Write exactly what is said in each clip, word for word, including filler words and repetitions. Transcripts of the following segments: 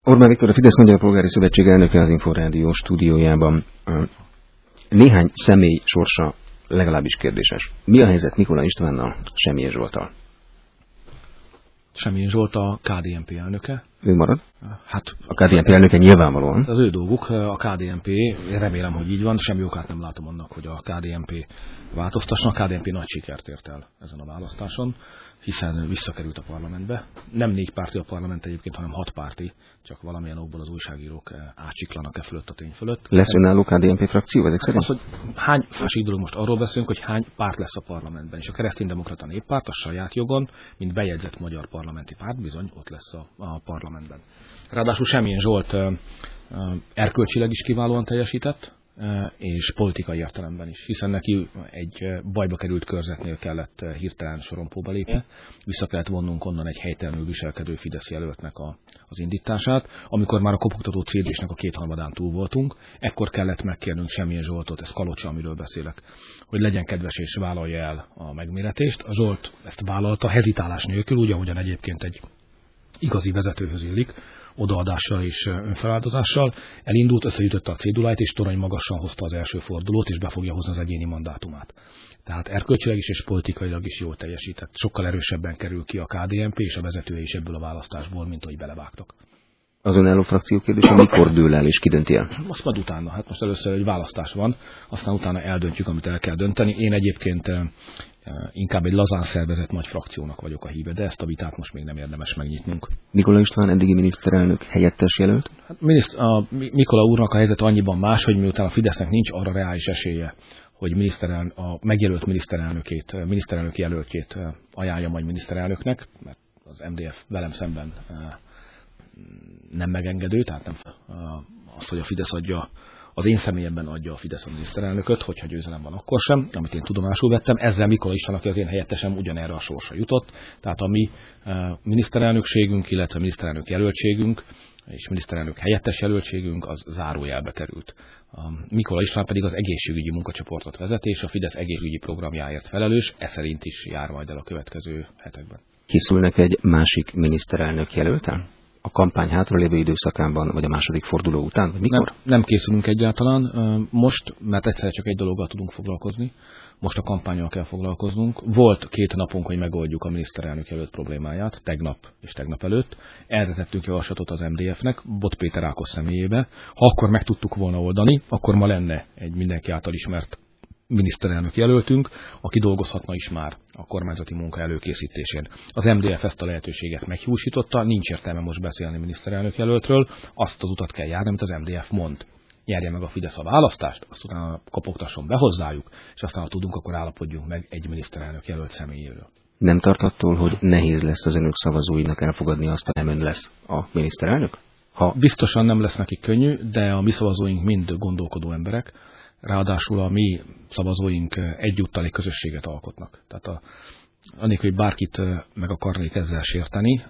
Orbán Viktor, a Fidesz Magyar Polgári Szövetség elnöke az Inforádió stúdiójában. Néhány személy sorsa legalábbis kérdéses. Mi a helyzet Mikola Istvánnal, Semjén Zsolttal? Semjén Zsolt a ká dé en pé elnöke. Ő marad? Hát a ká dé en pé elnöke nyilvánvalóan. Az ő dolguk, a ká dé en pé, én remélem, hogy így van, semmi okát nem látom annak, hogy a ká dé en pé változtasson. A ká dé en pé nagy sikert ért el ezen a választáson, hiszen visszakerült a parlamentbe. Nem négy párti a parlament egyébként, hanem hat párti, csak valamilyen okból az újságírók átsiklanak e fölött a tény fölött. Lesz önálló ká dé en pé frakció ezek szerint? Az, hogy hány, másik dolog, most arról beszélünk, hogy hány párt lesz a parlamentben, és a Kereszténydemokrata Néppárt a saját jogon, mint bejegyzett magyar parlamenti párt, bizony ott lesz a, a parlamentben. Ráadásul Semjén Zsolt uh, uh, erkölcsileg is kiválóan teljesített, uh, és politikai értelemben is, hiszen neki egy bajba került körzetnél kellett uh, hirtelen sorompóba lépnie, vissza kellett vonnunk onnan egy helytelenül viselkedő Fidesz jelöltnek a, az indítását. Amikor már a kopogtató cé dé-snek a kétharmadán túl voltunk, ekkor kellett megkérnünk Semjén Zsoltot, ez Kalocsa, amiről beszélek, hogy legyen kedves és vállalja el a megméretést. A Zsolt ezt vállalta hezitálás nélkül, úgy, ahogyan egyébként egy igazi vezetőhöz illik, odaadással és önfeláldozással, elindult, összegyűjtötte a céduláit, és torony magasan hozta az első fordulót, és be fogja hozni az egyéni mandátumát. Tehát erkölcsileg is és politikailag is jól teljesített. Sokkal erősebben kerül ki a ká dé en pé és a vezetője is ebből a választásból, mint ahogy belevágtak. Az önálló frakció kérdése mikor dől el és ki dönti el? Azt majd utána. Hát most először egy választás van, aztán utána eldöntjük, amit el kell dönteni. Én egyébként inkább egy lazán szervezett nagy frakciónak vagyok a híve, de ezt a vitát most még nem érdemes megnyitnunk. Mikola István eddigi miniszterelnök helyettes jelölt? Hát miniszt- a Mikola úrnak a helyzet annyiban más, hogy miután a Fidesznek nincs arra reális esélye, hogy minisztereln- a megjelölt miniszterelnökét, miniszterelnök jelöltjét ajánlja majd miniszterelnöknek, mert az em dé ef velem szemben nem megengedő, tehát nem az, hogy a Fidesz adja, az én személyemben adja a Fidesz a miniszterelnököt, hogyha győzelem van, akkor sem, amit én tudomásul vettem. Ezzel Mikola István, aki az én helyettesem, ugyanerre a sorsra jutott. Tehát a mi miniszterelnökségünk, illetve miniszterelnök jelöltségünk és miniszterelnök helyettes jelöltségünk az zárójelbe került. A Mikola István pedig az egészségügyi munkacsoportot vezeti, és a Fidesz egészségügyi programjáért felelős, e szerint is jár majd el a következő hetekben. Készülnek egy másik miniszterelnök jelölten? A kampány hátralévő időszakában, vagy a második forduló után, vagy mikor? Nem, nem készülünk egyáltalán. Most, mert egyszerre csak egy dologgal tudunk foglalkozni. Most a kampánnyal kell foglalkoznunk. Volt két napunk, hogy megoldjuk a miniszterelnök jelölt problémáját, tegnap és tegnap előtt. Erre tettünk javaslatot az em dé ef-nek, Bot Péter Ákos személyébe. Ha akkor meg tudtuk volna oldani, akkor ma lenne egy mindenki által ismert miniszterelnök jelöltünk, aki dolgozhatna is már a kormányzati munka előkészítésén. Az em dé ef ezt a lehetőséget meghiúsította, nincs értelme most beszélni miniszterelnök jelöltről, azt az utat kell járni, amit az em dé ef mond. Nyerje meg a Fidesz a választást, azt utána kopogtasson be hozzájuk, és aztán ha tudunk, akkor állapodjunk meg egy miniszterelnök jelölt személyéről. Nem tart attól, hogy nehéz lesz az önök szavazóinak elfogadni azt, hogy nem ön lesz a miniszterelnök? Ha... Biztosan nem lesz nekik könnyű, de a mi szavazóink mind gondolkodó emberek. Ráadásul a mi szavazóink egyúttal egy közösséget alkotnak. Tehát a, annélkül, hogy bárkit meg akarnék ezzel sérteni,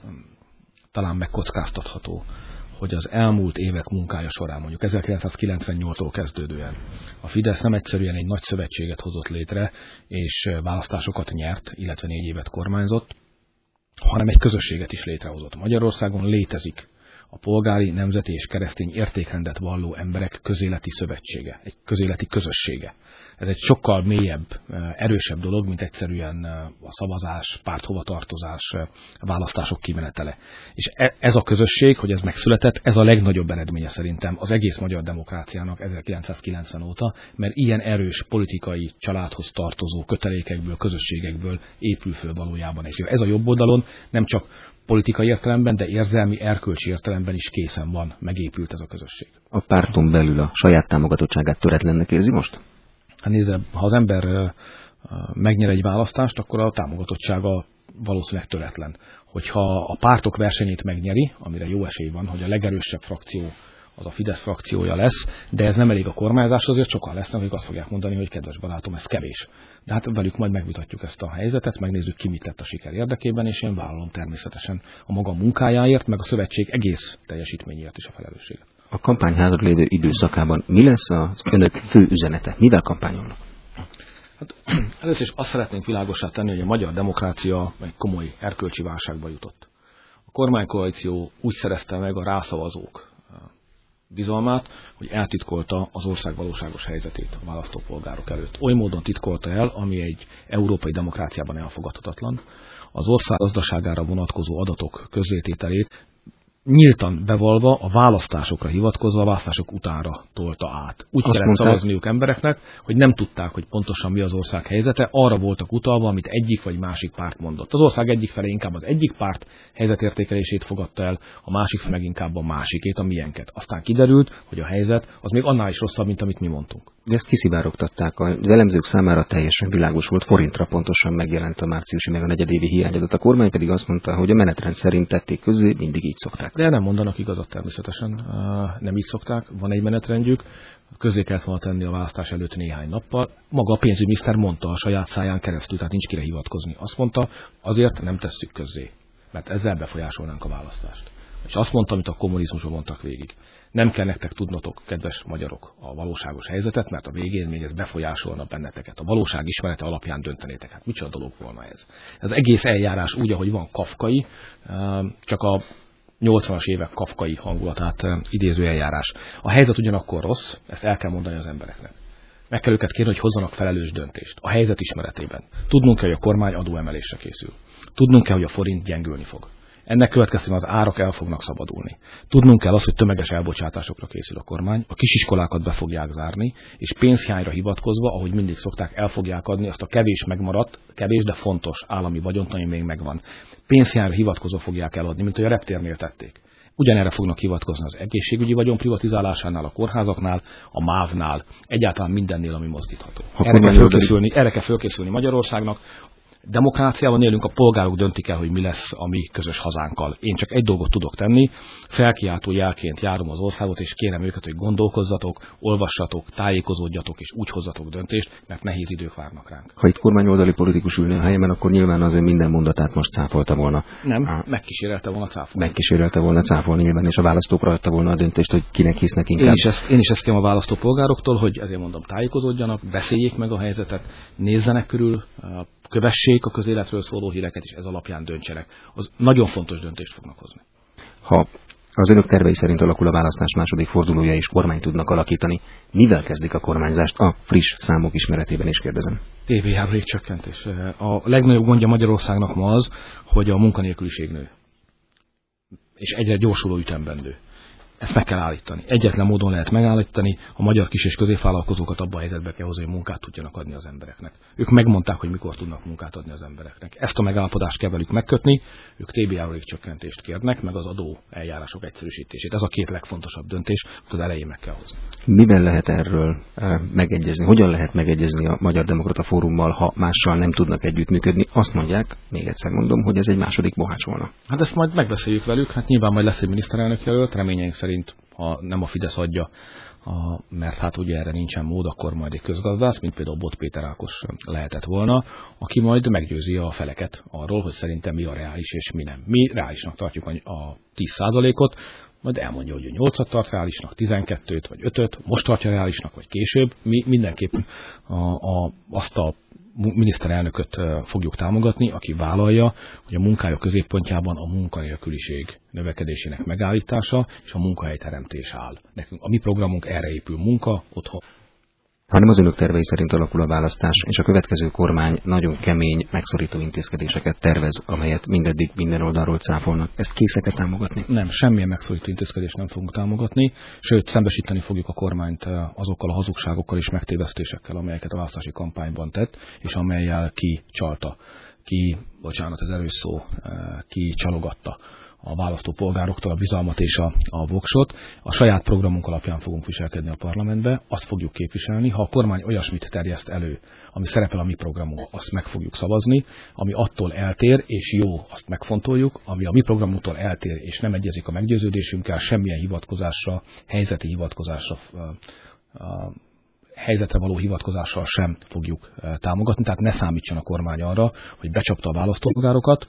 talán megkockáztatható, hogy az elmúlt évek munkája során, mondjuk ezerkilencszázkilencvennyolctól kezdődően a Fidesz nem egyszerűen egy nagy szövetséget hozott létre, és választásokat nyert, illetve négy évet kormányzott, hanem egy közösséget is létrehozott. Magyarországon létezik a polgári, nemzeti és keresztény értékrendet valló emberek közéleti szövetsége, egy közéleti közössége. Ez egy sokkal mélyebb, erősebb dolog, mint egyszerűen a szavazás, párthovatartozás, választások kimenetele. És ez a közösség, hogy ez megszületett, ez a legnagyobb eredménye szerintem az egész magyar demokráciának ezerkilencszázkilencven óta, mert ilyen erős politikai családhoz tartozó kötelékekből, közösségekből épül föl valójában. És ez a jobb oldalon nem csak politikai értelemben, de érzelmi, erkölcsi értelemben is készen van, megépült ez a közösség. A párton belül a saját támogatottságát töretlennek érzi most? Hát nézze, ha az ember megnyer egy választást, akkor a támogatottsága valószínűleg töretlen. Hogyha a pártok versenyét megnyeri, amire jó esély van, hogy a legerősebb frakció az a Fidesz frakciója lesz, de ez nem elég a kormányzás, azért sokan lesznek, akik azt fogják mondani, hogy kedves barátom, ez kevés. De hát velük majd megvitatjuk ezt a helyzetet, megnézzük ki mit tett a siker érdekében, és én vállalom természetesen a maga munkájáért, meg a szövetség egész teljesítményért is a felelősséget. A kampány hátra lévő időszakában mi lesz az önök fő üzenete? Mivel kampányolnak? Hát, először is azt szeretnénk világossá tenni, hogy a magyar demokrácia egy komoly erkölcsi válságba jutott. kormánykoalíció úgy szerezte meg a rászavazók bizalmát, hogy eltitkolta az ország valóságos helyzetét a választópolgárok előtt. Oly módon titkolta el, ami egy európai demokráciában elfogadhatatlan. Az ország gazdaságára vonatkozó adatok közzétételét nyíltan bevalva, a választásokra hivatkozva, a választások utánra tolta át. Úgy Azt kellett mondták szavazniuk embereknek, hogy nem tudták, hogy pontosan mi az ország helyzete, arra voltak utalva, amit egyik vagy másik párt mondott. Az ország egyik fele inkább az egyik párt helyzetértékelését fogadta el, a másik fele meg inkább a másikét, a miénket. Aztán kiderült, hogy a helyzet az még annál is rosszabb, mint amit mi mondtunk. De ezt kiszivárogtatták. Az elemzők számára teljesen világos volt, forintra pontosan megjelent a márciusi meg a negyedévi hiányadat. A kormány pedig azt mondta, hogy a menetrend szerint tették közzé, mindig így szokták. De nem mondanak igazat természetesen, nem így szokták, van egy menetrendjük, közzé kellett volna tenni a választás előtt néhány nappal. Maga a pénzügyminiszter mondta a saját száján keresztül, tehát nincs kire hivatkozni. Azt mondta, azért nem tesszük közzé, mert ezzel befolyásolnánk a választást. És azt mondta, amit a kommunizmusban mondtak végig. Nem kell nektek tudnotok, kedves magyarok, a valóságos helyzetet, mert a végén még ez befolyásolna benneteket. A valóság ismerete alapján döntenétek. Hát micsoda dolog volna ez? Ez egész eljárás úgy, ahogy van, kafkai, csak a nyolcvanas évek kafkai hangulatát idéző eljárás. A helyzet ugyanakkor rossz, ezt el kell mondani az embereknek. Meg kell őket kérni, hogy hozzanak felelős döntést. A helyzet ismeretében. Tudnunk kell, hogy a kormány adóemelésre készül. Tudnunk kell, hogy a forint gyengülni fog. Ennek következtében az árak el fognak szabadulni. Tudnunk kell azt, hogy tömeges elbocsátásokra készül a kormány, a kisiskolákat be fogják zárni, és pénzhiányra hivatkozva, ahogy mindig szokták, el fogják adni azt a kevés megmaradt, kevés, de fontos állami vagyont, ami még megvan. Pénzhiányra hivatkozva fogják eladni, mint hogy a reptérnél tették. Ugyanerre fognak hivatkozni az egészségügyi vagyon privatizálásánál, a kórházaknál, a mávnál, egyáltalán mindennél, ami mozdítható. Erre kell fölkészülni, erre kell fölkészülni Magyarországnak. Demokráciában élünk, a polgárok döntik el, hogy mi lesz a mi közös hazánkkal. Én csak egy dolgot tudok tenni, felkiáltó jelként járom az országot, és kérem őket, hogy gondolkozzatok, olvassatok, tájékozódjatok, és úgy hozzatok döntést, mert nehéz idők várnak ránk. Ha itt kormányoldali politikus ülne a helyemben, akkor nyilván az ön minden mondatát most cáfolta volna. Nem, ah. megkísérelte volna cáfolni. Megkísérelte volna cáfolni nyilván, és a választókra adta volna a döntést, hogy kinek hisznek inkább. Én is ezt, én is ezt kérem a választópolgároktól, hogy ezért mondom, tájékozódjanak, beszéljék meg a helyzetet, nézzenek körül, kövessék a közéletről szóló híreket, és ez alapján döntsenek. Az nagyon fontos döntést fognak hozni. Ha az önök tervei szerint alakul a választás második fordulója, és kormányt tudnak alakítani, mivel kezdik a kormányzást? A friss számok ismeretében is kérdezem. té vé járulékcsökkentés. A legnagyobb gondja Magyarországnak ma az, hogy a munkanélküliség nő. És egyre gyorsuló ütemben nő. Ezt meg kell állítani. Egyetlen módon lehet megállítani, a magyar kis- és középvállalkozókat abba a helyzetbe kell hozni, hogy munkát tudjanak adni az embereknek. Ők megmondták, hogy mikor tudnak munkát adni az embereknek. Ezt a megállapodást kell velük megkötni, ők té bé járulékcsökkentést kérnek, meg az adó eljárások egyszerűsítését. Ez a két legfontosabb döntés, amit az elején meg kell hozni. Miben lehet erről megegyezni? Hogyan lehet megegyezni a Magyar Demokrata Fórummal, ha mással nem tudnak együttműködni? Azt mondják, még egyszer mondom, hogy ez egy második Mohács volna. Hát ezt majd megbeszéljük velük, hát nyilván majd lesz egy miniszterelnök jelölt, reményeink szerint, ha nem a Fidesz adja, a, mert hát ugye erre nincsen mód, akkor majd egy közgazdász, mint például Bot Péter Ákos lehetett volna, aki majd meggyőzi a feleket arról, hogy szerintem mi a reális és mi nem. Mi reálisnak tartjuk a tíz százalékot, majd elmondja, hogy nyolcat tart reálisnak, tizenkettőt vagy ötöt, most tartja reálisnak, vagy később. Mi mindenképp a, a, azt a miniszterelnököt fogjuk támogatni, aki vállalja, hogy a munkája középpontjában a munkanélküliség növekedésének megállítása és a munkahelyteremtés áll. Nekünk a mi programunk erre épül: munka, otthon. Hanem az önök tervei szerint alakul a választás, és a következő kormány nagyon kemény, megszorító intézkedéseket tervez, amelyet mindeddig minden oldalról cáfolnak. Ezt készek-e támogatni? Nem, semmilyen megszorító intézkedést nem fogunk támogatni, sőt, szembesíteni fogjuk a kormányt azokkal a hazugságokkal és megtévesztésekkel, amelyeket a választási kampányban tett, és amellyel ki csalta, ki, bocsánat, ez erős szó, ki csalogatta a választópolgároktól a bizalmat és a, a voksot. A saját programunk alapján fogunk viselkedni a parlamentbe, azt fogjuk képviselni. Ha a kormány olyasmit terjeszt elő, ami szerepel a mi programunkban, azt meg fogjuk szavazni, ami attól eltér és jó, azt megfontoljuk, ami a mi programunktól eltér és nem egyezik a meggyőződésünkkel, semmilyen hivatkozásra, helyzeti hivatkozásra, a helyzetre való hivatkozással sem fogjuk támogatni, tehát ne számítson a kormány arra, hogy becsapta a választópolgárokat,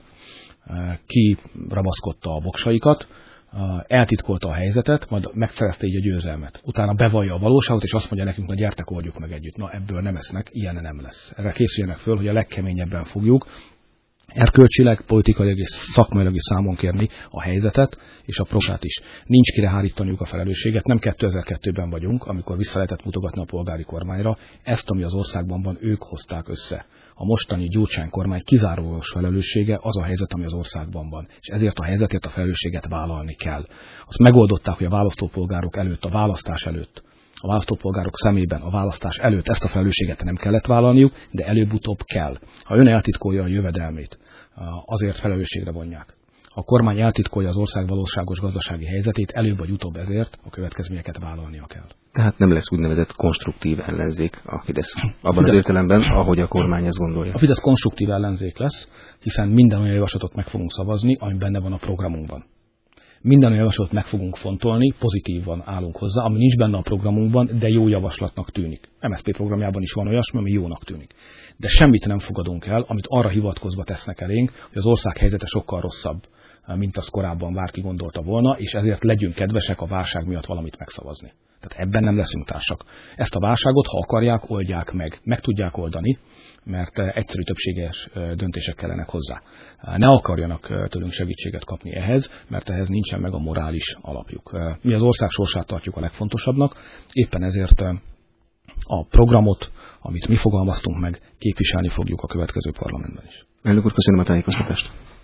kirabaszkodta a voksaikat, eltitkolta a helyzetet, majd megszerezte így a győzelmet. Utána bevallja a valóságot, és azt mondja nekünk, na gyertek, oldjuk meg együtt. Na, ebből nem esznek, ilyen nem lesz. Erre készüljenek föl, hogy a legkeményebben fogjuk erkölcsileg, politikailag és szakmailag is számon kérni a helyzetet és a prográt is. Nincs kire hárítaniuk a felelősséget, nem kétezer-kettőben vagyunk, amikor vissza lehetett mutogatni a polgári kormányra. Ezt, ami az országban van, ők hozták össze. A mostani Gyurcsány kormány kizárólagos felelőssége az a helyzet, ami az országban van. És ezért a helyzetért a felelősséget vállalni kell. Azt megoldották, hogy a választópolgárok előtt, a választás előtt, a választópolgárok szemében a választás előtt ezt a felelősséget nem kellett vállalniuk, de előbb-utóbb kell. Ha ön eltitkolja a jövedelmét, azért felelősségre vonják. Ha a kormány eltitkolja az ország valóságos gazdasági helyzetét, előbb vagy utóbb ezért a következményeket vállalnia kell. Tehát nem lesz úgynevezett konstruktív ellenzék a Fidesz abban Fidesz, az értelemben, ahogy a kormány ezt gondolja. A Fidesz konstruktív ellenzék lesz, hiszen minden olyan javaslatot meg fogunk szavazni, ami benne van a programunkban. Minden olyan javaslatot meg fogunk fontolni, pozitívan állunk hozzá, ami nincs benne a programunkban, de jó javaslatnak tűnik. em es zé pé programjában is van olyasmi, ami jónak tűnik. De semmit nem fogadunk el, amit arra hivatkozva tesznek elénk, hogy az ország helyzete sokkal rosszabb, mint azt korábban bárki gondolta volna, és ezért legyünk kedvesek a válság miatt valamit megszavazni. Tehát ebben nem leszünk társak. Ezt a válságot, ha akarják, oldják meg. Meg tudják oldani, mert egyszerű többséges döntések kellenek hozzá. Ne akarjanak tőlünk segítséget kapni ehhez, mert ehhez nincsen meg a morális alapjuk. Mi az ország sorsát tartjuk a legfontosabbnak, éppen ezért a programot, amit mi fogalmaztunk meg, képviselni fogjuk a következő parlamentben is. Elnök úr, köszönöm a tájékoztatást.